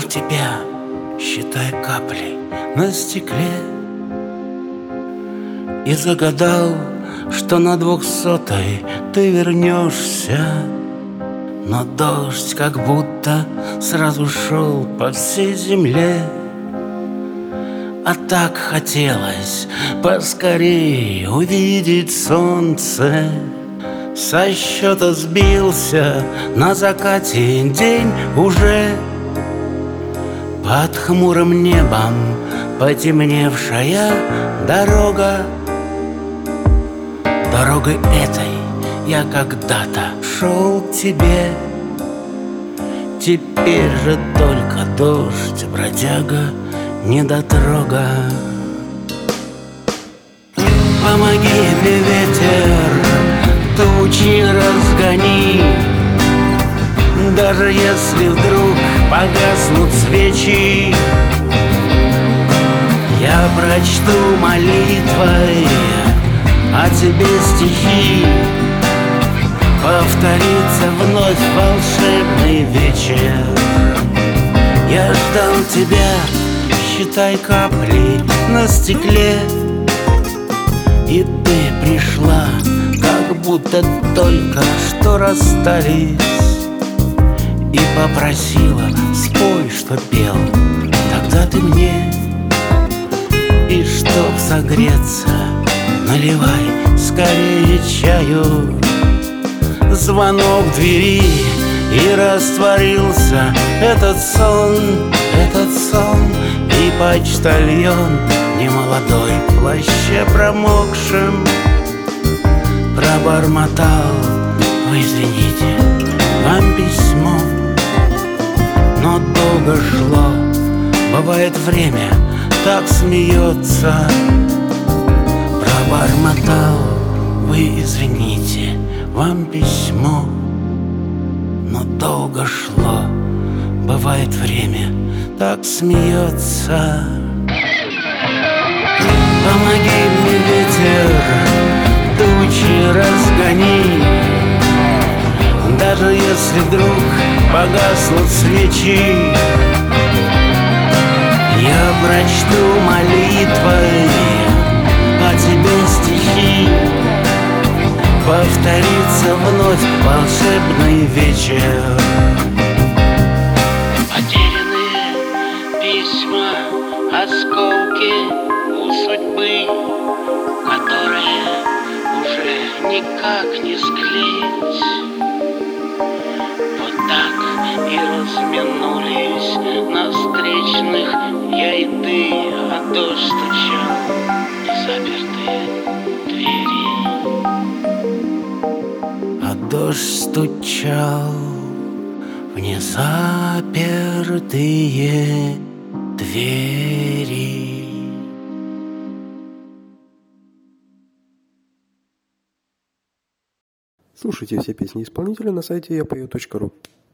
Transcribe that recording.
тебя, считай капли на стекле. И загадал, что на 200-й ты вернешься. Но дождь как будто сразу шел по всей земле. А так хотелось поскорей увидеть солнце. Со счета сбился на закате день уже. Под хмурым небом потемневшая дорога. Дорогой этой я когда-то шел к тебе. Теперь же только дождь, бродяга, недотрога. Помоги мне, ветер, тучи разгони. Даже если вдруг погаснут свечи, я прочту молитвой о тебе стихи. Повторится вновь волшебный вечер. Я ждал тебя, считай капли на стекле. И ты пришла, как будто только что расстались. И попросила, спой, что пел тогда ты мне. И чтоб согреться, наливай скорее чаю. Звонок двери, и растворился этот сон. И почтальон, немолодой, в плаще промокшим, пробормотал: вы извините, вам письмо. Но долго шло, бывает время так смеется. Пробормотал: вы извините, вам письмо. Но долго шло, бывает время так смеется. Помоги мне, ветер, тучи разгони. Даже если вдруг погаснут свечи, я прочту молитвой о тебе стихи. Повторится вновь волшебный вечер. Потерянные письма, осколки у судьбы, которые уже никак не склеить. Вот так и разминулись на встречных я и ты, а дождь стучал в запертые двери. А дождь стучал в незапертые двери. Слушайте все песни исполнителя на сайте yapою.ru.